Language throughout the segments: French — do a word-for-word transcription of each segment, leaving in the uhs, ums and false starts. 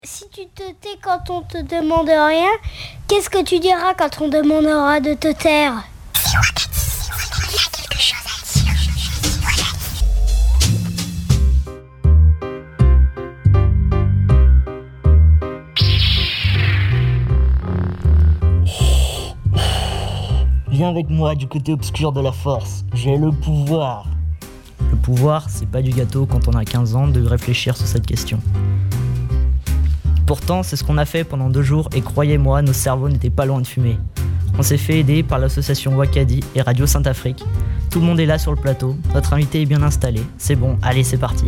Si tu te tais quand on te demande rien, qu'est-ce que tu diras quand on demandera de te taire ? Si on te dit, si on te dit quelque chose à dire. Viens avec moi du côté obscur de la force, j'ai le pouvoir. Le pouvoir, c'est pas du gâteau quand on a quinze ans de réfléchir sur cette question. Pourtant, c'est ce qu'on a fait pendant deux jours et croyez-moi, nos cerveaux n'étaient pas loin de fumer. On s'est fait aider par l'association Wakadi et Radio Sainte-Afrique. Tout le monde est là sur le plateau, notre invité est bien installé. C'est bon, allez, c'est parti.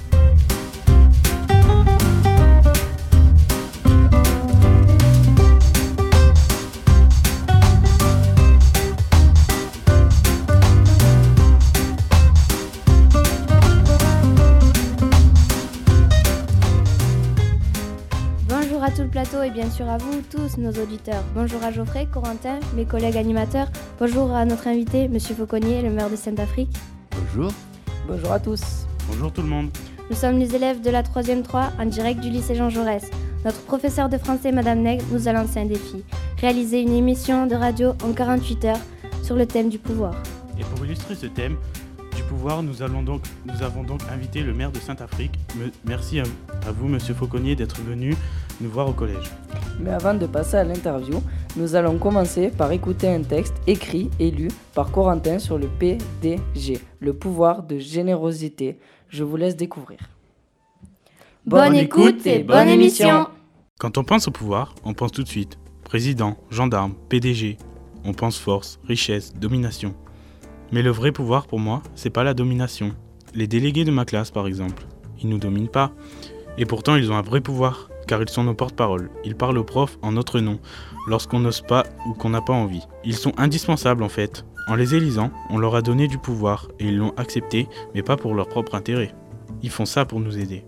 Bonjour à tout le plateau et bien sûr à vous tous nos auditeurs. Bonjour à Geoffrey, Corentin, mes collègues animateurs. Bonjour à notre invité, Monsieur Fauconnier, le maire de Sainte-Afrique. Bonjour. Bonjour à tous. Bonjour tout le monde. Nous sommes les élèves de la troisième trois en direct du lycée Jean Jaurès. Notre professeur de français, Madame Nègre, nous a lancé un défi. Réaliser une émission de radio en quarante-huit heures sur le thème du pouvoir. Et pour illustrer ce thème du pouvoir, nous, allons donc, nous avons donc invité le maire de Sainte-Afrique. Me, merci à, à vous, Monsieur Fauconnier, d'être venu nous voir au collège. Mais avant de passer à l'interview, nous allons commencer par écouter un texte écrit et lu par Corentin sur le P D G, le pouvoir de générosité. Je vous laisse découvrir. Bonne, bonne écoute et bonne émission. Quand on pense au pouvoir, on pense tout de suite président, gendarme, P D G. On pense force, richesse, domination. Mais le vrai pouvoir pour moi, c'est pas la domination. Les délégués de ma classe par exemple, ils nous dominent pas. Et pourtant ils ont un vrai pouvoir, car ils sont nos porte-parole. Ils parlent aux profs en notre nom, lorsqu'on n'ose pas ou qu'on n'a pas envie. Ils sont indispensables en fait. En les élisant, on leur a donné du pouvoir et ils l'ont accepté, mais pas pour leur propre intérêt. Ils font ça pour nous aider.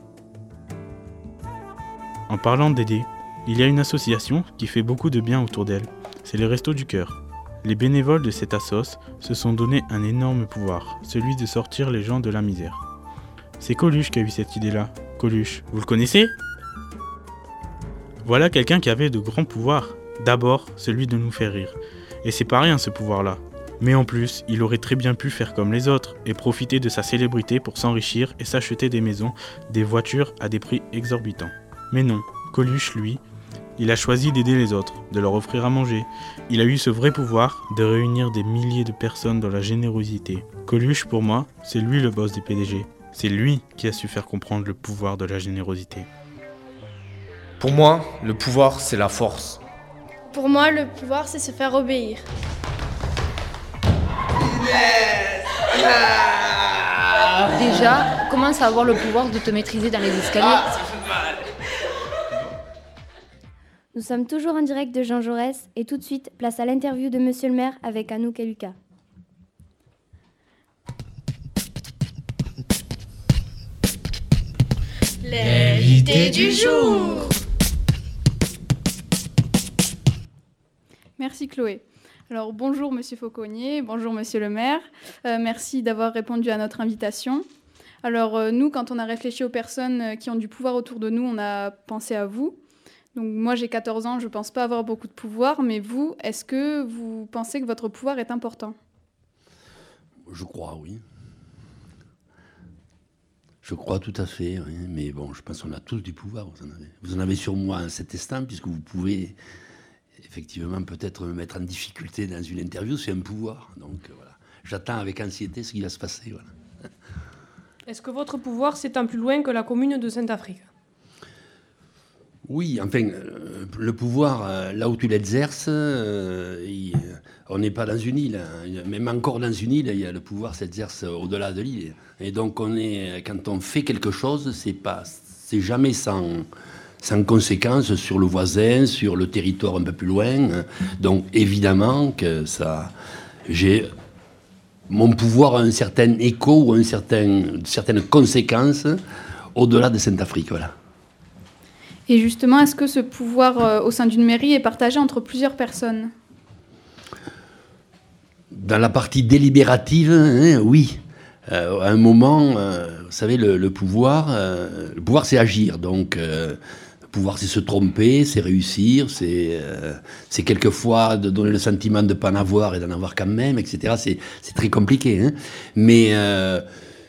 En parlant d'aider, il y a une association qui fait beaucoup de bien autour d'elle. C'est les Restos du Cœur. Les bénévoles de cette assoce se sont donné un énorme pouvoir, celui de sortir les gens de la misère. C'est Coluche qui a eu cette idée-là. Coluche, vous le connaissez ? Voilà quelqu'un qui avait de grands pouvoirs. D'abord, celui de nous faire rire. Et c'est pas rien ce pouvoir-là. Mais en plus, il aurait très bien pu faire comme les autres et profiter de sa célébrité pour s'enrichir et s'acheter des maisons, des voitures à des prix exorbitants. Mais non, Coluche, lui, il a choisi d'aider les autres, de leur offrir à manger. Il a eu ce vrai pouvoir de réunir des milliers de personnes dans la générosité. Coluche, pour moi, c'est lui le boss des P D G. C'est lui qui a su faire comprendre le pouvoir de la générosité. Pour moi, le pouvoir, c'est la force. Pour moi, le pouvoir, c'est se faire obéir. Déjà, commence à avoir le pouvoir de te maîtriser dans les escaliers. Ah, ça fait mal. Nous sommes toujours en direct de Jean Jaurès et tout de suite, place à l'interview de Monsieur le maire avec Anouk et Lucas. L'invité du jour. Merci Chloé. Alors bonjour Monsieur Fauconnier, bonjour Monsieur le maire. Euh, merci d'avoir répondu à notre invitation. Alors euh, nous, quand on a réfléchi aux personnes qui ont du pouvoir autour de nous, on a pensé à vous. Donc moi j'ai quatorze ans, je ne pense pas avoir beaucoup de pouvoir, mais vous, est-ce que vous pensez que votre pouvoir est important ? Je crois, oui. Je crois tout à fait, oui. Mais bon, je pense qu'on a tous du pouvoir. Vous en avez, vous en avez sur moi à cet instant, puisque vous pouvez effectivement peut-être me mettre en difficulté dans une interview, c'est un pouvoir. Donc voilà, j'attends avec anxiété ce qui va se passer. Voilà. Est-ce que votre pouvoir s'étend plus loin que la commune de Sainte-Afrique ? Oui, enfin, euh, le pouvoir, euh, là où tu l'exerces, euh, il, on n'est pas dans une île. Hein. Même encore dans une île, il y a, le pouvoir s'exerce au-delà de l'île. Et donc, on est, quand on fait quelque chose, c'est pas, c'est jamais sans, sans conséquence sur le voisin, sur le territoire un peu plus loin. Donc, évidemment que ça, j'ai mon pouvoir a un certain écho ou un certain, certaines conséquences au-delà de Sainte-Afrique, voilà. Et justement, est-ce que ce pouvoir euh, au sein d'une mairie est partagé entre plusieurs personnes ? Dans la partie délibérative, hein, oui. Euh, à un moment, euh, vous savez, le, le pouvoir, euh, le pouvoir c'est agir. Donc, euh, pouvoir, c'est se tromper, c'est réussir, c'est, euh, c'est quelquefois de donner le sentiment de ne pas en avoir et d'en avoir quand même, et cetera. C'est, c'est très compliqué. Hein. Mais euh,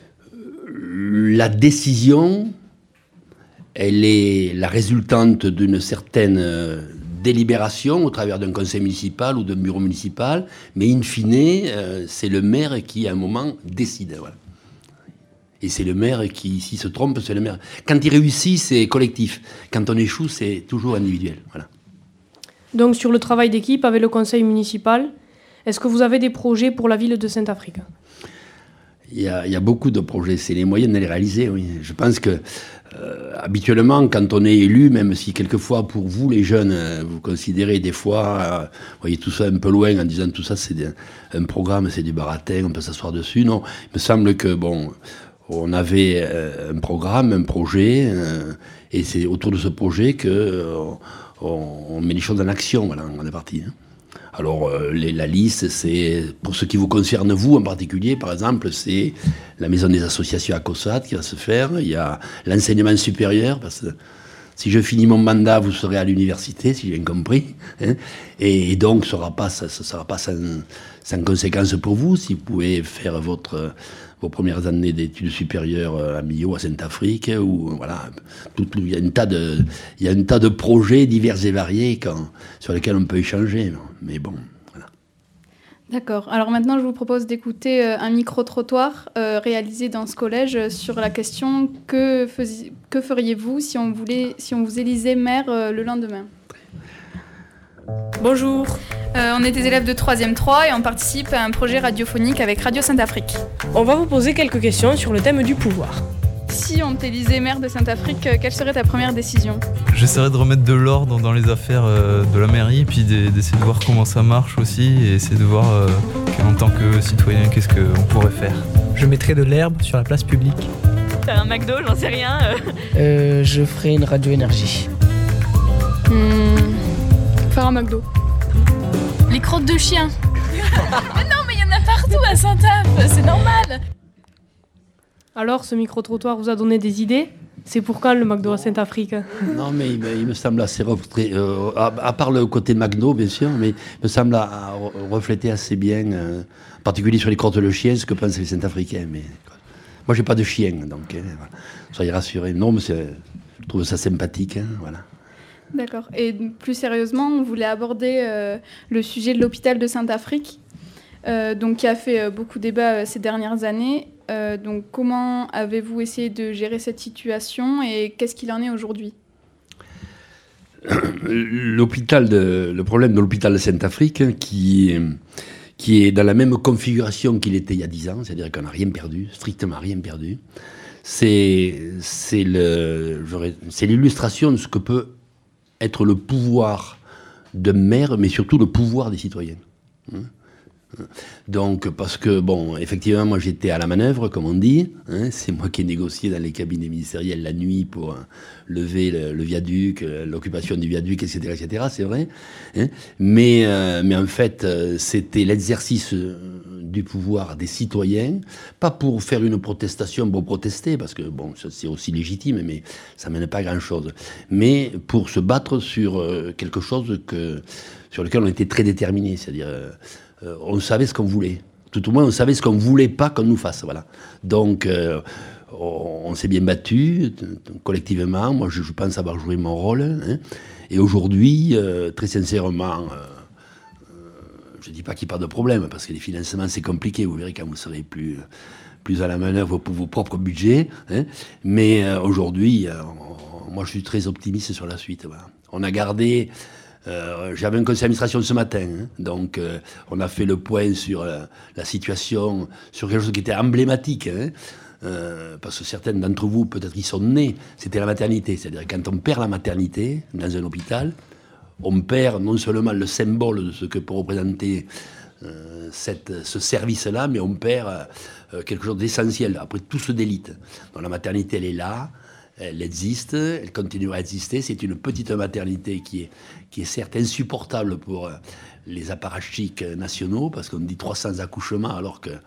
la décision, elle est la résultante d'une certaine euh, délibération au travers d'un conseil municipal ou d'un bureau municipal, mais in fine, euh, c'est le maire qui, à un moment, décide. Voilà. Et c'est le maire qui, s'il se trompe, c'est le maire. Quand il réussit, c'est collectif. Quand on échoue, c'est toujours individuel. Voilà. Donc, sur le travail d'équipe avec le conseil municipal, est-ce que vous avez des projets pour la ville de Saint-Affrique ? Il y a, il y a beaucoup de projets. C'est les moyens de les réaliser, oui. Je pense que, euh, habituellement, quand on est élu, même si quelquefois, pour vous, les jeunes, euh, vous considérez des fois, euh, vous voyez tout ça un peu loin en disant tout ça, c'est des, un programme, c'est du baratin, on peut s'asseoir dessus. Non, il me semble que, bon... On avait euh, un programme, un projet, euh, et c'est autour de ce projet qu'on euh, on met les choses en action, voilà, on est parti. Hein. Alors, euh, les, la liste, c'est, pour ce qui vous concerne, vous en particulier, par exemple, c'est la maison des associations à Cossat qui va se faire, il y a l'enseignement supérieur, parce que si je finis mon mandat, vous serez à l'université, si j'ai bien compris, hein, et, et donc ce ne sera pas, ça, ça sera pas sans, sans conséquence pour vous, si vous pouvez faire votre... vos premières années d'études supérieures à Millau, à Saint-Affrique, où voilà, tout, tout, il y a un tas de, il y a un tas de projets divers et variés quand, sur lesquels on peut échanger. Mais bon, voilà. D'accord. Alors maintenant, je vous propose d'écouter un micro-trottoir euh, réalisé dans ce collège sur la question que, fais, que feriez-vous si on voulait, si on vous élisait maire euh, le lendemain ? Bonjour, euh, on est des élèves de troisième trois et on participe à un projet radiophonique avec Radio Saint-Affrique. On va vous poser quelques questions sur le thème du pouvoir. Si on t'élisait maire de Saint-Affrique, quelle serait ta première décision ? J'essaierais de remettre de l'ordre dans les affaires euh, de la mairie, puis d'essayer de voir comment ça marche aussi, et essayer de voir euh, en tant que citoyen qu'est-ce qu'on pourrait faire. Je mettrais de l'herbe sur la place publique. Faire un McDo, j'en sais rien. Euh. Euh, je ferais une radio-énergie. Mmh. Faire un McDo. Les crottes de chien. Mais non, mais il y en a partout à Saint-Affrique, c'est normal. Alors, ce micro-trottoir vous a donné des idées ? C'est pour quand le McDo à Saint-Affrique ? Non, mais il me, il me semble assez... Refléter, euh, à, à part le côté McDo, bien sûr, mais il me semble à, à refléter assez bien, euh, en particulier sur les crottes de chien, ce que pensent les Saint-Africains. Mais, moi, j'ai pas de chien, donc euh, voilà. Soyez rassurés. Non, mais c'est, je trouve ça sympathique, hein, voilà. D'accord. Et plus sérieusement, on voulait aborder euh, le sujet de l'hôpital de Saint-Affrique, euh, donc qui a fait euh, beaucoup débat euh, ces dernières années. Euh, donc, comment avez-vous essayé de gérer cette situation et qu'est-ce qu'il en est aujourd'hui ? L'hôpital de, le problème de l'hôpital de Saint-Affrique, qui, qui est dans la même configuration qu'il était il y a dix ans, c'est-à-dire qu'on n'a rien perdu, strictement rien perdu, c'est, c'est, le, c'est l'illustration de ce que peut être le pouvoir de maire, mais surtout le pouvoir des citoyens. Donc, parce que, bon, effectivement, moi j'étais à la manœuvre, comme on dit, hein, c'est moi qui ai négocié dans les cabinets ministériels la nuit pour hein, lever le, le viaduc, l'occupation du viaduc, et cetera, et cetera, c'est vrai. Hein, mais, euh, mais en fait, c'était l'exercice du pouvoir des citoyens, pas pour faire une protestation pour protester, parce que, bon, ça, c'est aussi légitime, mais ça mène pas à grand-chose, mais pour se battre sur euh, quelque chose que, sur lequel on était très déterminés, c'est-à-dire... Euh, Euh, on savait ce qu'on voulait. Tout au moins, on savait ce qu'on ne voulait pas qu'on nous fasse. Voilà. Donc, euh, on, on s'est bien battu, t- t- collectivement. Moi, je, je pense avoir joué mon rôle. Hein. Et aujourd'hui, euh, très sincèrement, euh, euh, je ne dis pas qu'il n'y a pas de problème, parce que les financements, c'est compliqué. Vous verrez quand vous serez plus, plus à la manœuvre pour vos propres budgets. Hein. Mais euh, aujourd'hui, euh, on, moi, je suis très optimiste sur la suite. Voilà. On a gardé... Euh, j'avais un conseil d'administration ce matin, hein, donc euh, on a fait le point sur la, la situation, sur quelque chose qui était emblématique, hein, euh, parce que certains d'entre vous, peut-être, ils sont nés, c'était la maternité. C'est-à-dire quand on perd la maternité dans un hôpital, on perd non seulement le symbole de ce que peut représenter euh, cette, ce service-là, mais on perd euh, quelque chose d'essentiel. Après, tout se délite. Donc la maternité, elle est là. Elle existe, elle continuera à exister. C'est une petite maternité qui est, qui est certes insupportable pour les apparatchiks nationaux, parce qu'on dit trois cents accouchements, alors que moi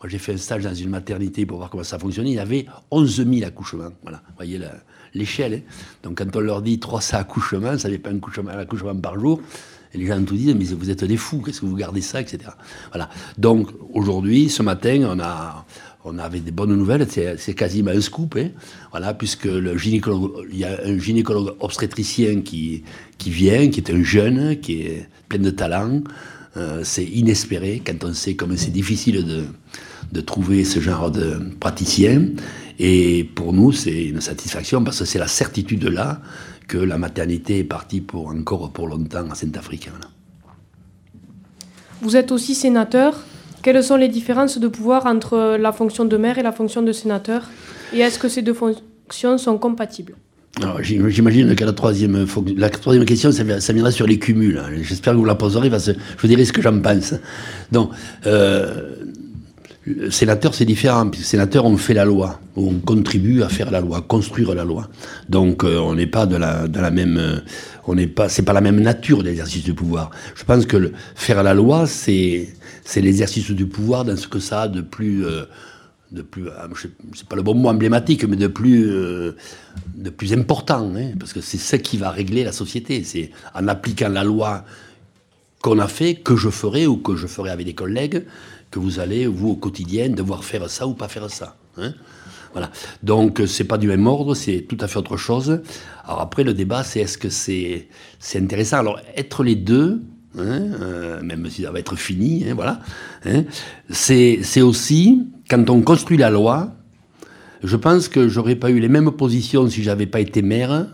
quand j'ai fait un stage dans une maternité pour voir comment ça fonctionnait, il y avait onze mille accouchements. Voilà, vous voyez la, l'échelle. Hein. Donc quand on leur dit trois cents accouchements, ça n'est pas un accouchement, un accouchement par jour. Et les gens tout disent, mais vous êtes des fous, qu'est-ce que vous gardez ça, et cetera. Voilà. Donc aujourd'hui, ce matin, on a... On avait des bonnes nouvelles, c'est, c'est quasiment un scoop, hein. Voilà, puisque le gynécologue, il y a un gynécologue obstétricien qui, qui vient, qui est un jeune, qui est plein de talent. Euh, c'est inespéré quand on sait comme c'est difficile de, de trouver ce genre de praticien. Et pour nous, c'est une satisfaction parce que c'est la certitude là que la maternité est partie pour encore pour longtemps à Saint-Afrique. Voilà. Vous êtes aussi sénateur. Quelles sont les différences de pouvoir entre la fonction de maire et la fonction de sénateur? Et est-ce que ces deux fonctions sont compatibles? Alors, j'imagine que la troisième, la troisième question, ça, ça viendra sur les cumuls. J'espère que vous la poserez parce que je vous dirai ce que j'en pense. Donc, euh, sénateur, c'est différent. Puisque sénateur, on fait la loi. On contribue à faire la loi, construire la loi. Donc, euh, on n'est pas de la, de la même... Euh, on n'est pas, c'est pas la même nature d'exercice du pouvoir. Je pense que le, faire la loi, c'est... c'est l'exercice du pouvoir dans ce que ça a de plus, euh, de plus, euh, c'est pas le bon mot emblématique, mais de plus, euh, de plus important, hein, parce que c'est ce qui va régler la société. C'est en appliquant la loi qu'on a fait, que je ferai ou que je ferai avec des collègues, que vous allez, vous, au quotidien, devoir faire ça ou pas faire ça. Hein. Voilà. Donc, c'est pas du même ordre, c'est tout à fait autre chose. Alors après, le débat, c'est est-ce que c'est, c'est intéressant. Alors, être les deux... Hein, euh, même si ça va être fini, hein, voilà. Hein, c'est, c'est aussi, quand on construit la loi, je pense que j'aurais pas eu les mêmes positions si j'avais pas été maire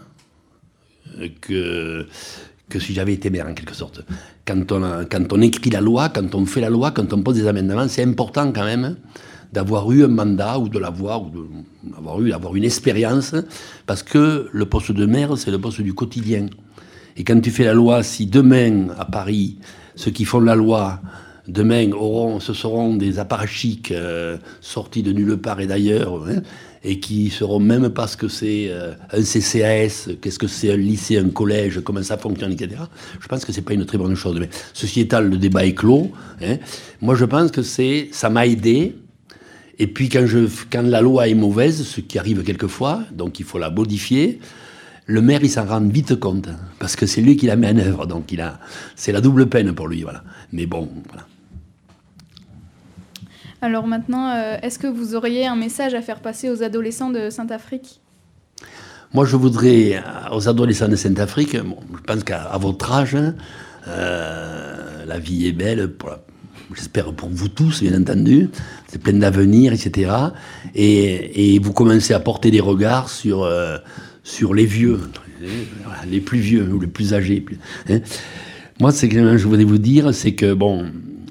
que, que si j'avais été maire, en quelque sorte. Quand on, a, quand on écrit la loi, quand on fait la loi, quand on pose des amendements, c'est important quand même d'avoir eu un mandat ou de l'avoir, ou d'avoir eu, d'avoir une expérience, parce que le poste de maire, c'est le poste du quotidien. Et quand tu fais la loi, si demain, à Paris, ceux qui font la loi, demain, auront, ce seront des apparatchiks euh, sortis de nulle part et d'ailleurs, hein, et qui ne sauront même pas ce que c'est euh, un C C A S, qu'est-ce que c'est un lycée, un collège, comment ça fonctionne, et cetera. Je pense que ce n'est pas une très bonne chose. Mais ceci étant, le débat est clos. Hein. Moi, je pense que c'est, ça m'a aidé. Et puis, quand, je, quand la loi est mauvaise, ce qui arrive quelquefois, donc il faut la modifier, le maire, il s'en rend vite compte, parce que c'est lui qui la met en œuvre, donc il a, c'est la double peine pour lui, voilà. Mais bon, voilà. Alors maintenant, euh, est-ce que vous auriez un message à faire passer aux adolescents de Saint-Afrique? Moi, je voudrais, aux adolescents de Saint-Afrique, bon, je pense qu'à à votre âge, euh, la vie est belle, pour la, j'espère pour vous tous, bien entendu, c'est plein d'avenir, et cetera. Et, et vous commencez à porter des regards sur... Euh, sur les vieux, les plus vieux ou les plus âgés. Hein. Moi, ce que je voulais vous dire, c'est que, bon,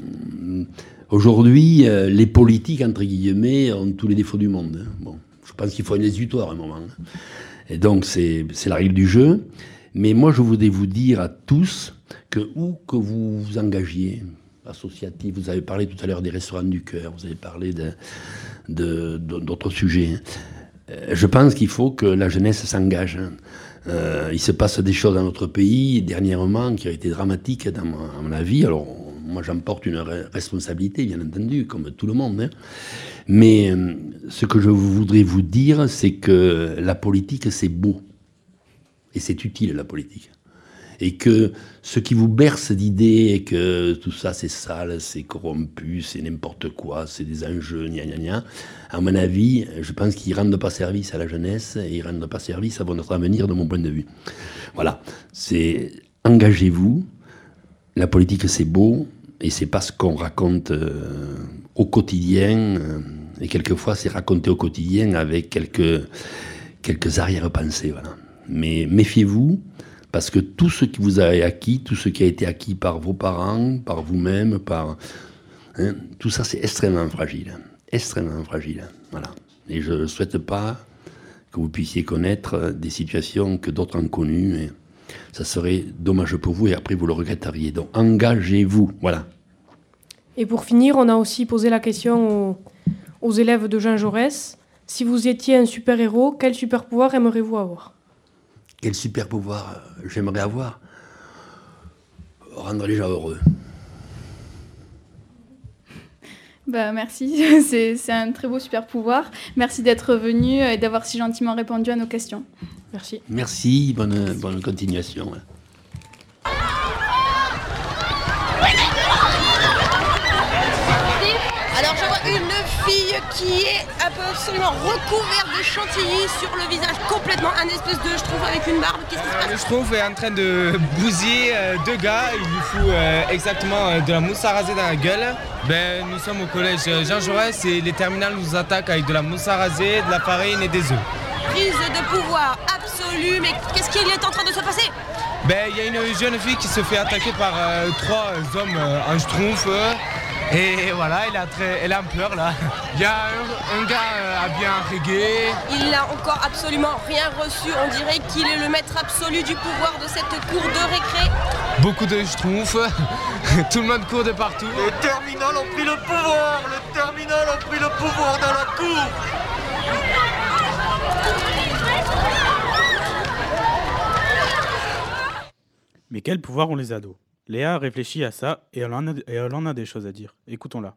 aujourd'hui, les politiques, entre guillemets, ont tous les défauts du monde. Hein. Bon, je pense qu'il faut un exutoire à un moment. Et donc, c'est, c'est la règle du jeu. Mais moi, je voulais vous dire à tous que où que vous vous engagiez, associatif, vous avez parlé tout à l'heure des restaurants du cœur, vous avez parlé de, de, de, d'autres sujets, hein. Je pense qu'il faut que la jeunesse s'engage. Euh, il se passe des choses dans notre pays, dernièrement, qui ont été dramatiques dans ma, ma vie. Alors, moi, j'en porte une responsabilité, bien entendu, comme tout le monde. Hein. Mais euh, ce que je voudrais vous dire, c'est que la politique, c'est beau. Et c'est utile, la politique. Et que ce qui vous berce d'idées, et que tout ça c'est sale, c'est corrompu, c'est n'importe quoi, c'est des enjeux, gna gna gna, à mon avis, je pense qu'ils ne rendent pas service à la jeunesse et ils ne rendent pas service à votre avenir, de mon point de vue. Voilà, c'est engagez-vous, la politique c'est beau, et c'est pas ce qu'on raconte euh, au quotidien, euh, et quelquefois c'est raconté au quotidien avec quelques, quelques arrière-pensées, voilà. Mais méfiez-vous, parce que tout ce que vous avez acquis, tout ce qui a été acquis par vos parents, par vous-même, par... Hein, tout ça, c'est extrêmement fragile. Extrêmement fragile. Voilà. Et je ne souhaite pas que vous puissiez connaître des situations que d'autres ont connues. Et ça serait dommage pour vous et après, vous le regretteriez. Donc, engagez-vous. Voilà. Et pour finir, on a aussi posé la question aux, aux élèves de Jean Jaurès. Si vous étiez un super-héros, quel super-pouvoir aimeriez-vous avoir ? Quel super pouvoir j'aimerais avoir? Rendre les gens heureux. Bah, merci, c'est, c'est un très beau super pouvoir. Merci d'être venu et d'avoir si gentiment répondu à nos questions. Merci. Merci, bonne, bonne continuation. Alors je vois une fille qui est absolument recouverte de chantilly sur le visage, complètement un espèce de schtroumpf avec une barbe. Qu'est-ce qui se passe ? Le schtroumpf est en train de bousiller euh, deux gars, il lui fout euh, exactement euh, de la mousse à raser dans la gueule. Ben, nous sommes au collège Jean Jaurès et les terminales nous attaquent avec de la mousse à raser, de la farine et des œufs. Prise de pouvoir absolue, mais qu'est-ce qu'il est en train de se passer ? Ben, il y a une jeune fille qui se fait attaquer par euh, trois hommes euh, en schtroumpf. Euh, Et voilà, elle a, très, elle a un peur là. Il y a un, un gars euh, habillé en reggae. Il n'a encore absolument rien reçu. On dirait qu'il est le maître absolu du pouvoir de cette cour de récré. Beaucoup de schtroumpfs. Tout le monde court de partout. Les terminales ont pris le pouvoir. Les terminales ont pris le pouvoir dans la cour. Mais quel pouvoir ont les ados ? Léa a réfléchi à ça et elle en a, et elle en a des choses à dire. Écoutons-la.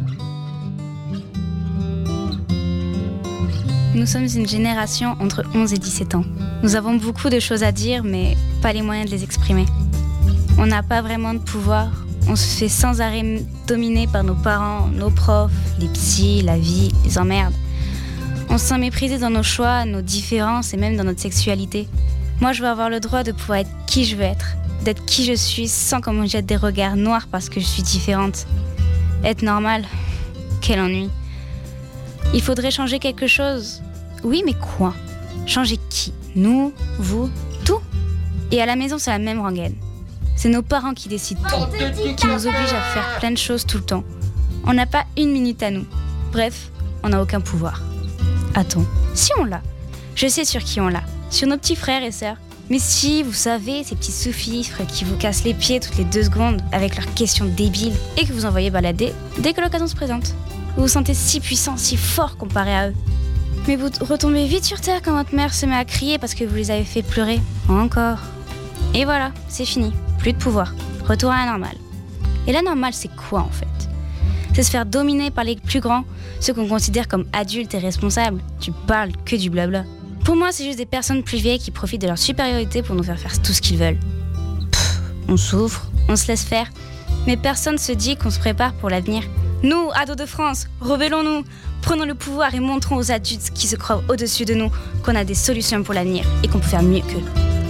Nous sommes une génération entre onze et dix-sept ans. Nous avons beaucoup de choses à dire, mais pas les moyens de les exprimer. On n'a pas vraiment de pouvoir. On se fait sans arrêt dominer par nos parents, nos profs, les psys, la vie, les emmerdes. On se sent méprisé dans nos choix, nos différences et même dans notre sexualité. Moi, je veux avoir le droit de pouvoir être qui je veux être. D'être qui je suis sans qu'on me jette des regards noirs parce que je suis différente. Être normale, quel ennui. Il faudrait changer quelque chose. Oui, mais quoi ? Changer qui ? Nous, vous, tout ? Et à la maison, c'est la même rengaine. C'est nos parents qui décident tout, qui nous obligent à faire plein de choses tout le temps. On n'a pas une minute à nous. Bref, on n'a aucun pouvoir. Attends, si on l'a. Je sais sur qui on l'a. Sur nos petits frères et sœurs. Mais si, vous savez, ces petits sous-fifres qui vous cassent les pieds toutes les deux secondes avec leurs questions débiles et que vous envoyez balader dès que l'occasion se présente. Vous vous sentez si puissant, si fort comparé à eux. Mais vous retombez vite sur terre quand votre mère se met à crier parce que vous les avez fait pleurer. Encore. Et voilà, c'est fini. Plus de pouvoir. Retour à la normale. Et la normale, c'est quoi en fait ? C'est se faire dominer par les plus grands, ceux qu'on considère comme adultes et responsables. Tu parles que du blabla. Pour moi, c'est juste des personnes plus vieilles qui profitent de leur supériorité pour nous faire faire tout ce qu'ils veulent. Pff, on souffre, on se laisse faire, mais personne se dit qu'on se prépare pour l'avenir. Nous, ados de France, rebellons-nous, prenons le pouvoir et montrons aux adultes qui se croient au-dessus de nous qu'on a des solutions pour l'avenir et qu'on peut faire mieux qu'eux.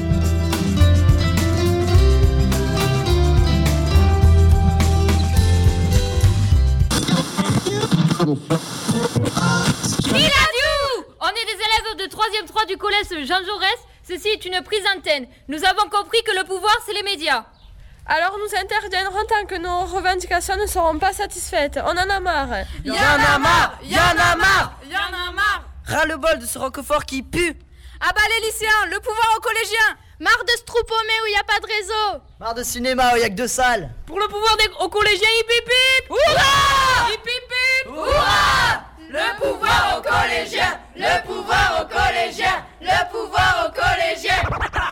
On est des élèves de troisième trois du collège Jean Jaurès. Ceci est une prise d'antenne. Nous avons compris que le pouvoir, c'est les médias. Alors nous interviendrons tant que nos revendications ne seront pas satisfaites. On en a marre. Y'en a marre. Y'en a marre. Y'en a marre. Ras-le-bol de ce roquefort qui pue. Ah bah les lycéens, le pouvoir aux collégiens. Marre de se troupeaumer où il n'y a pas de réseau. Marre de cinéma où il n'y a que deux salles. Pour le pouvoir des... aux collégiens, hip hip hip. Hurrah. Hip hip hip. Hurrah. Le pouvoir aux collégiens. Le pouvoir aux collégiens. Le pouvoir aux collégiens.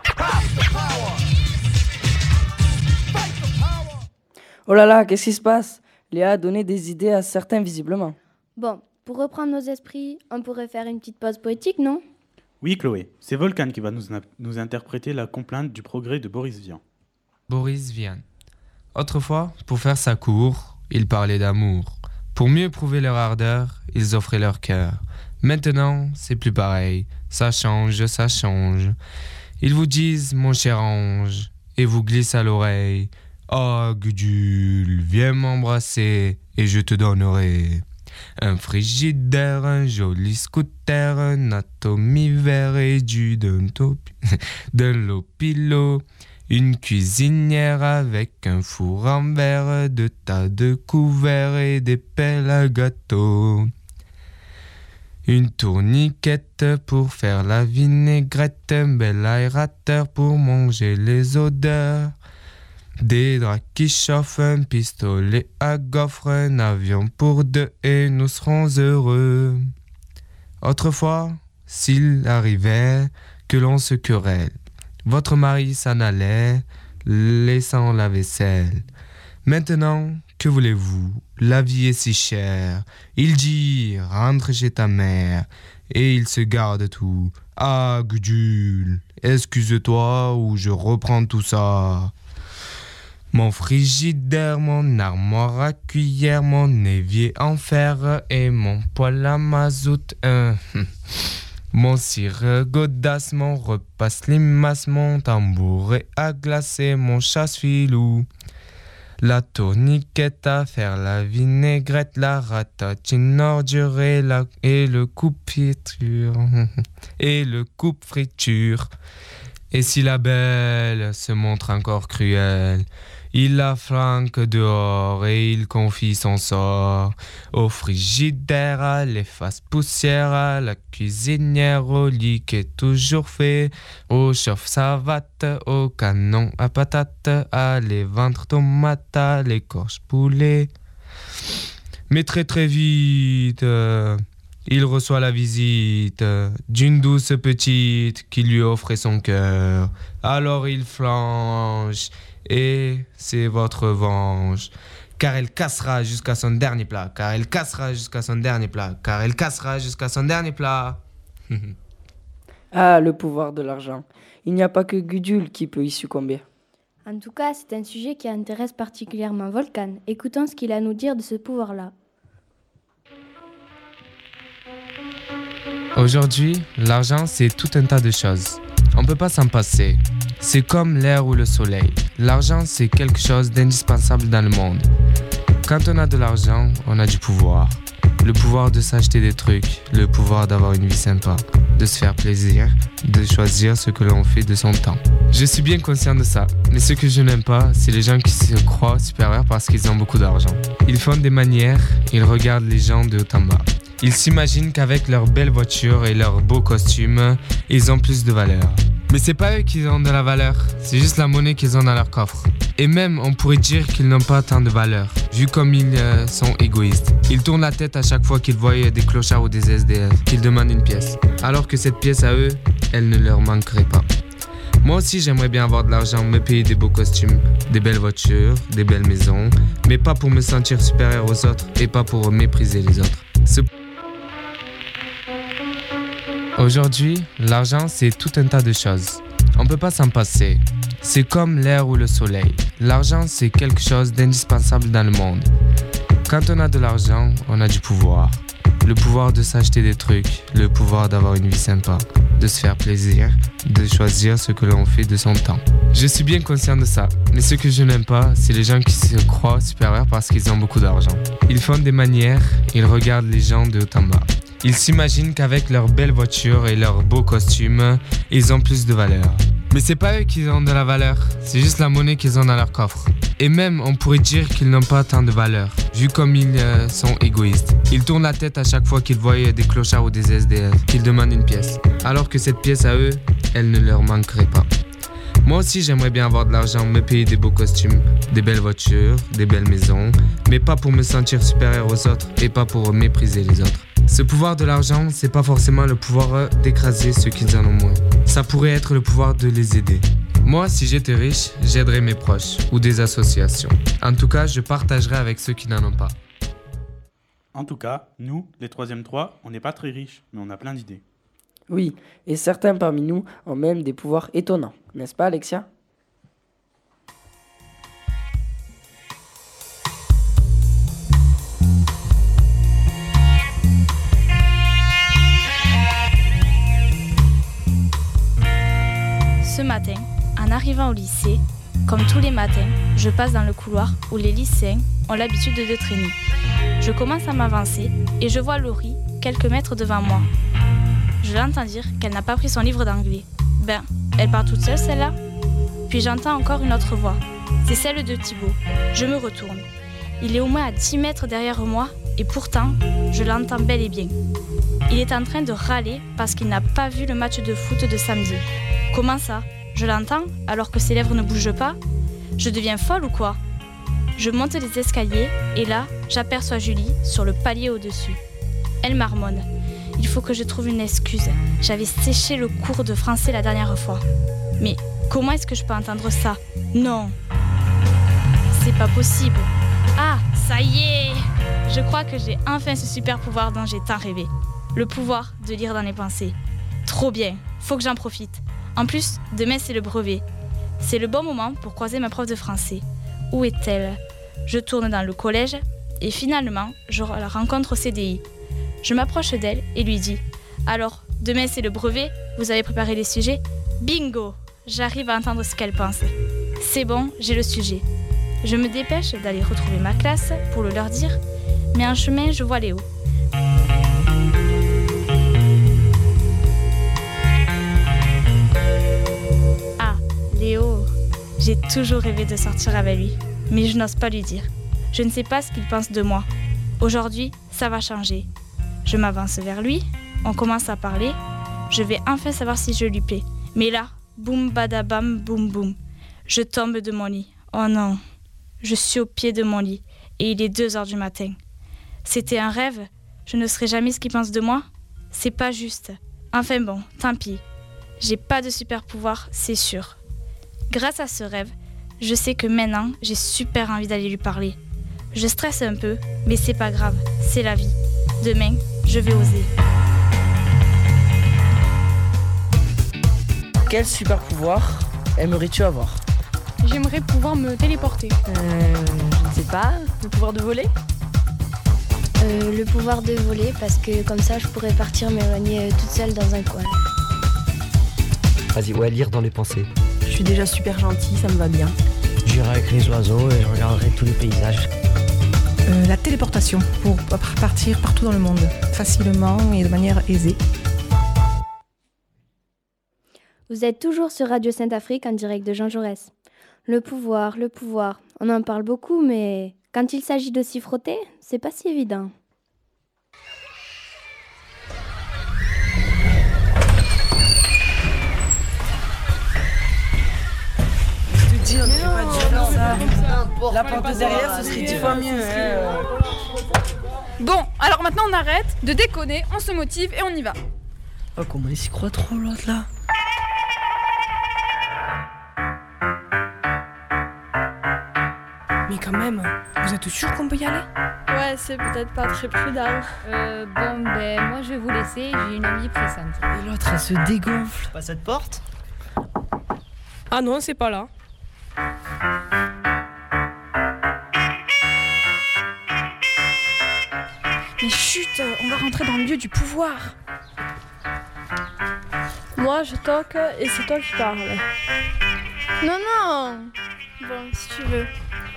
Oh là là, qu'est-ce qui se passe ? Léa a donné des idées à certains visiblement. Bon, pour reprendre nos esprits, on pourrait faire une petite pause poétique, non ? Oui, Chloé, c'est Volcan qui va nous, nous interpréter la complainte du progrès de Boris Vian. Boris Vian. Autrefois, pour faire sa cour, ils parlaient d'amour. Pour mieux prouver leur ardeur, ils offraient leur cœur. Maintenant, c'est plus pareil. Ça change, ça change. Ils vous disent, mon cher ange, et vous glissent à l'oreille. Oh, Gudule, viens m'embrasser, et je te donnerai un frigidaire, un joli scooter, un atomivore et du d'un lopilo, une cuisinière avec un four en verre, de tas de couverts et des pelles à gâteau. Une tourniquette pour faire la vinaigrette, un bel aérateur pour manger les odeurs. Des draps qui chauffent, un pistolet à gaufre, un avion pour deux et nous serons heureux. Autrefois, s'il arrivait que l'on se querelle, votre mari s'en allait, laissant la vaisselle. Maintenant que voulez-vous? La vie est si chère. Il dit, rentre chez ta mère. Et il se garde tout. Ah, Gudule, excuse-toi ou je reprends tout ça. Mon frigidaire, mon armoire à cuillère, mon évier en fer et mon poêle à mazout. Euh, mon cire godasse, mon repas limace, mon tambouret à glacer, mon chasse-filou. La tourniquette à faire, la vinaigrette, la ratatine ordure et, la, et le coupe-friture. Et le coupe-friture. Et si la belle se montre encore cruelle, il la flanque dehors et il confie son sort au frigidaire, à l'efface poussière, à la cuisinière, au lit qui est toujours fait, au chauffe-savate, au canon à patates, à les ventres tomates, à l'écorche poulet. Mais très très vite, euh, il reçoit la visite d'une douce petite qui lui offrait son cœur. Alors il flanche. Et c'est votre revanche, car elle cassera jusqu'à son dernier plat, car elle cassera jusqu'à son dernier plat, car elle cassera jusqu'à son dernier plat. Ah, le pouvoir de l'argent. Il n'y a pas que Gudule qui peut y succomber. En tout cas, c'est un sujet qui intéresse particulièrement Volcan. Écoutons ce qu'il a à nous dire de ce pouvoir-là. Aujourd'hui, l'argent, c'est tout un tas de choses. On ne peut pas s'en passer. C'est comme l'air ou le soleil. L'argent, c'est quelque chose d'indispensable dans le monde. Quand on a de l'argent, on a du pouvoir. Le pouvoir de s'acheter des trucs, le pouvoir d'avoir une vie sympa, de se faire plaisir, de choisir ce que l'on fait de son temps. Je suis bien conscient de ça, mais ce que je n'aime pas, c'est les gens qui se croient supérieurs parce qu'ils ont beaucoup d'argent. Ils font des manières, ils regardent les gens de haut en bas. Ils s'imaginent qu'avec leur belle voiture et leurs beaux costumes, ils ont plus de valeur. Mais c'est pas eux qui ont de la valeur, c'est juste la monnaie qu'ils ont dans leur coffre. Et même, on pourrait dire qu'ils n'ont pas tant de valeur, vu comme ils euh, sont égoïstes. Ils tournent la tête à chaque fois qu'ils voient des clochards ou des S D F, qu'ils demandent une pièce. Alors que cette pièce à eux, elle ne leur manquerait pas. Moi aussi, j'aimerais bien avoir de l'argent, me payer des beaux costumes, des belles voitures, des belles maisons, mais pas pour me sentir supérieur aux autres et pas pour mépriser les autres. Ce... Aujourd'hui, l'argent, c'est tout un tas de choses. On ne peut pas s'en passer. C'est comme l'air ou le soleil. L'argent, c'est quelque chose d'indispensable dans le monde. Quand on a de l'argent, on a du pouvoir. Le pouvoir de s'acheter des trucs, le pouvoir d'avoir une vie sympa, de se faire plaisir, de choisir ce que l'on fait de son temps. Je suis bien conscient de ça, mais ce que je n'aime pas, c'est les gens qui se croient supérieurs parce qu'ils ont beaucoup d'argent. Ils font des manières, ils regardent les gens de haut en bas. Ils s'imaginent qu'avec leur belle voiture et leurs beaux costumes, ils ont plus de valeur. Mais c'est pas eux qui ont de la valeur, c'est juste la monnaie qu'ils ont dans leur coffre. Et même, on pourrait dire qu'ils n'ont pas tant de valeur, vu comme ils euh, sont égoïstes. Ils tournent la tête à chaque fois qu'ils voient des clochards ou des S D F, qu'ils demandent une pièce. Alors que cette pièce à eux, elle ne leur manquerait pas. Moi aussi, j'aimerais bien avoir de l'argent, me payer des beaux costumes, des belles voitures, des belles maisons, mais pas pour me sentir supérieur aux autres et pas pour mépriser les autres. Ce pouvoir de l'argent, c'est pas forcément le pouvoir d'écraser ceux qui en ont moins. Ça pourrait être le pouvoir de les aider. Moi, si j'étais riche, j'aiderais mes proches ou des associations. En tout cas, je partagerais avec ceux qui n'en ont pas. En tout cas, nous, les troisième trois, on n'est pas très riches, mais on a plein d'idées. Oui, et certains parmi nous ont même des pouvoirs étonnants, n'est-ce pas Alexia ? Ce matin, en arrivant au lycée, comme tous les matins, je passe dans le couloir où les lycéens ont l'habitude de traîner. Je commence à m'avancer et je vois Laurie quelques mètres devant moi. Je l'entends dire qu'elle n'a pas pris son livre d'anglais. Ben, elle part toute seule celle-là. Puis j'entends encore une autre voix. C'est celle de Thibaut. Je me retourne. Il est au moins à dix mètres derrière moi et pourtant, je l'entends bel et bien. Il est en train de râler parce qu'il n'a pas vu le match de foot de samedi. Comment ça ? Je l'entends alors que ses lèvres ne bougent pas ? Je deviens folle ou quoi ? Je monte les escaliers et là, j'aperçois Julie sur le palier au-dessus. Elle marmonne. Il faut que je trouve une excuse. J'avais séché le cours de français la dernière fois. Mais comment est-ce que je peux entendre ça ? Non. C'est pas possible. Ah, Ça y est! Je crois que j'ai enfin ce super pouvoir dont j'ai tant rêvé. Le pouvoir de lire dans les pensées. Trop bien, faut que j'en profite. En plus, demain c'est le brevet. C'est le bon moment pour croiser ma prof de français. Où est-elle? Je tourne dans le collège et finalement, je la rencontre au C D I. Je m'approche d'elle et lui dis « Alors, demain c'est le brevet, vous avez préparé les sujets ?» Bingo! J'arrive à entendre ce qu'elle pense. C'est bon, j'ai le sujet. Je me dépêche d'aller retrouver ma classe pour le leur dire, mais en chemin, je vois Léo. Ah, Léo, j'ai toujours rêvé de sortir avec lui, mais je n'ose pas lui dire. Je ne sais pas ce qu'il pense de moi. Aujourd'hui, ça va changer. Je m'avance vers lui, on commence à parler, je vais enfin savoir si je lui plais. Mais là, boum badabam boum boum, je tombe de mon lit. Oh non, je suis au pied de mon lit et il est deux heures du matin. C'était un rêve, je ne saurais jamais ce qu'il pense de moi. C'est pas juste. Enfin bon, tant pis. J'ai pas de super pouvoir, c'est sûr. Grâce à ce rêve, je sais que maintenant, j'ai super envie d'aller lui parler. Je stresse un peu, mais c'est pas grave, c'est la vie. Demain, je vais oser. Quel super pouvoir aimerais-tu avoir? J'aimerais pouvoir me téléporter. Euh, je ne sais pas, le pouvoir de voler? Euh, le pouvoir de voler, parce que comme ça, je pourrais partir m'éloigner euh, toute seule dans un coin. Vas-y, ouais, lire dans les pensées. Je suis déjà super gentille, ça me va bien. J'irai avec les oiseaux et je regarderai tous les paysages. Euh, la téléportation, pour partir partout dans le monde, facilement et de manière aisée. Vous êtes toujours sur Radio Sainte-Afrique en direct de Jean Jaurès. Le pouvoir, le pouvoir, on en parle beaucoup, mais quand il s'agit de s'y frotter, c'est pas si évident. Je te dis, on ne peut pas dire comme ça. La porte derrière, ce serait dix fois mieux. Hein. Bon, alors maintenant on arrête de déconner, on se motive et on y va. Oh, comment il s'y croit trop, l'autre là. Mais quand même, vous êtes sûr qu'on peut y aller? Ouais, c'est peut-être pas très prudent. Euh, bon, ben, moi je vais vous laisser, j'ai une envie pressante. Et l'autre, elle se dégonfle. Pas cette porte? Ah non, c'est pas là. Mais chut, on va rentrer dans le lieu du pouvoir. Moi, je toque et c'est toi qui parles. Non, non. Bon, si tu veux.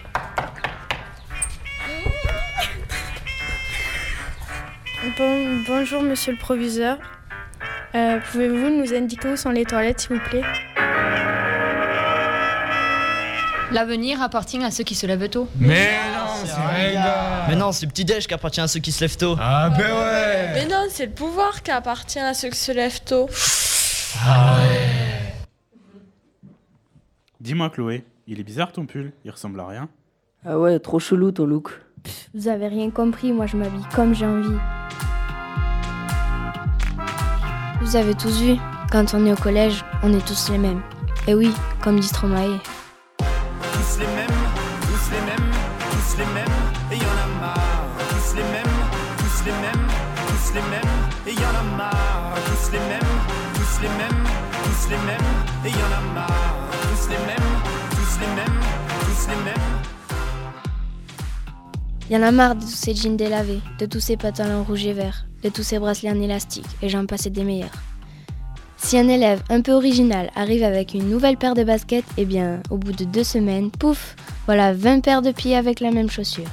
Bon, bonjour, monsieur le proviseur. Euh, pouvez-vous nous indiquer où sont les toilettes, s'il vous plaît? L'avenir appartient à ceux qui se lèvent tôt. Mais non, c'est rien. Mais non, c'est Petit-Déj qui appartient à ceux qui se lèvent tôt. Ah ben ouais. Mais non, c'est le pouvoir qui appartient à ceux qui se lèvent tôt. Ah ouais. Dis-moi Chloé, il est bizarre ton pull, il ressemble à rien. Ah ouais, trop chelou ton look. Vous avez rien compris, moi je m'habille comme j'ai envie. Vous avez tous vu, quand on est au collège, on est tous les mêmes. Et oui, comme dit Stromae. Tous les mêmes, tous les mêmes, tous les mêmes, et y'en a marre. Tous les mêmes, tous les mêmes, tous les mêmes, et y'en a marre. Tous les mêmes, tous les mêmes, tous les mêmes, et y'en a marre. Tous les mêmes, tous les mêmes, tous les mêmes. Y en a marre de tous ces jeans délavés, de tous ces pantalons rouges et verts, de tous ces bracelets en élastique, et j'en passe des meilleurs. Si un élève un peu original arrive avec une nouvelle paire de baskets, eh bien, au bout de deux semaines, pouf, voilà vingt paires de pieds avec la même chaussure.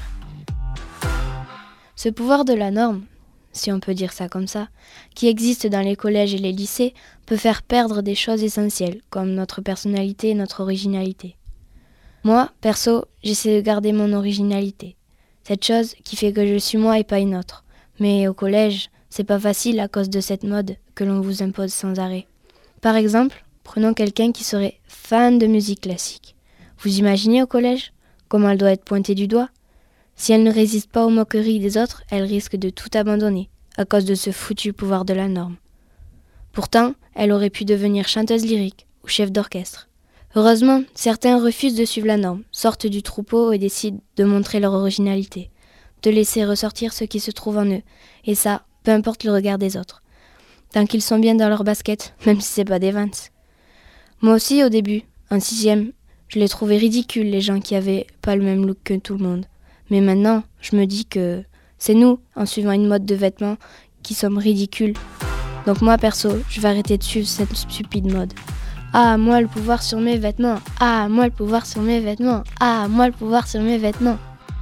Ce pouvoir de la norme, si on peut dire ça comme ça, qui existe dans les collèges et les lycées, peut faire perdre des choses essentielles, comme notre personnalité et notre originalité. Moi, perso, j'essaie de garder mon originalité. Cette chose qui fait que je suis moi et pas une autre. Mais au collège, c'est pas facile à cause de cette mode que l'on vous impose sans arrêt. Par exemple, prenons quelqu'un qui serait fan de musique classique. Vous imaginez au collège comment elle doit être pointée du doigt? Si elle ne résiste pas aux moqueries des autres, elle risque de tout abandonner à cause de ce foutu pouvoir de la norme. Pourtant, elle aurait pu devenir chanteuse lyrique ou chef d'orchestre. Heureusement, certains refusent de suivre la norme, sortent du troupeau et décident de montrer leur originalité, de laisser ressortir ce qui se trouve en eux, et ça, peu importe le regard des autres. Tant qu'ils sont bien dans leur basket, même si c'est pas des Vans. Moi aussi, au début, en sixième, je les trouvais ridicules, les gens qui avaient pas le même look que tout le monde. Mais maintenant, je me dis que c'est nous, en suivant une mode de vêtements, qui sommes ridicules. Donc moi, perso, je vais arrêter de suivre cette stupide mode. Ah, moi le pouvoir sur mes vêtements. Ah, moi le pouvoir sur mes vêtements. Ah, moi le pouvoir sur mes vêtements.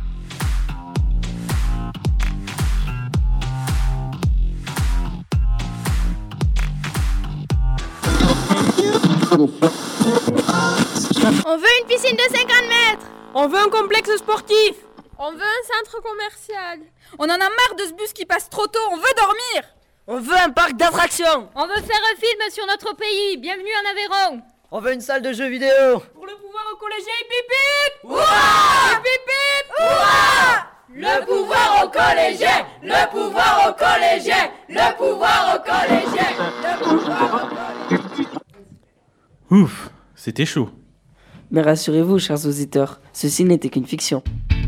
On veut une piscine de cinquante mètres. On veut un complexe sportif. On veut un centre commercial. On en a marre de ce bus qui passe trop tôt, on veut dormir. On veut un parc d'attractions. On veut faire un film sur notre pays. Bienvenue en Aveyron. On veut une salle de jeux vidéo. Pour le pouvoir aux collégiens, hip hip hip. Hurrah! Hip hip hip. Hurrah! Le pouvoir aux collégiens. Le pouvoir aux collégiens. Le pouvoir aux collégiens. Le pouvoir aux collégiens. Ouf, c'était chaud. Mais rassurez-vous, chers auditeurs, ceci n'était qu'une fiction.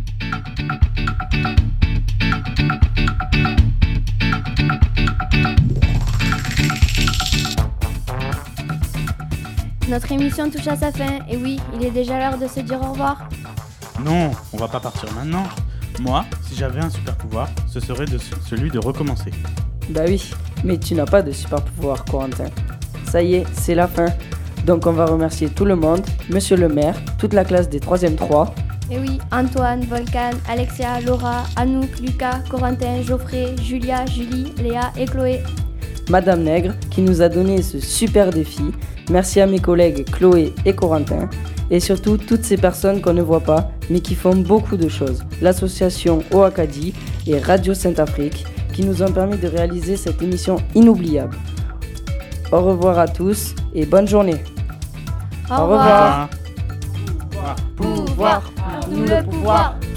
Notre émission touche à sa fin, et oui, il est déjà l'heure de se dire au revoir. Non, on va pas partir maintenant. Moi, si j'avais un super pouvoir, ce serait de celui de recommencer. Bah oui, mais tu n'as pas de super pouvoir, Corentin. Ça y est, c'est la fin. Donc on va remercier tout le monde, monsieur le maire, toute la classe des troisième trois. Et oui, Antoine, Volcan, Alexia, Laura, Anouk, Lucas, Corentin, Geoffrey, Julia, Julie, Léa et Chloé. Madame Nègre, qui nous a donné ce super défi. Merci à mes collègues Chloé et Corentin. Et surtout, toutes ces personnes qu'on ne voit pas, mais qui font beaucoup de choses. L'association Oakadi et Radio Sainte-Afrique, qui nous ont permis de réaliser cette émission inoubliable. Au revoir à tous et bonne journée. Au revoir. Au revoir. Pouvoir, le pouvoir.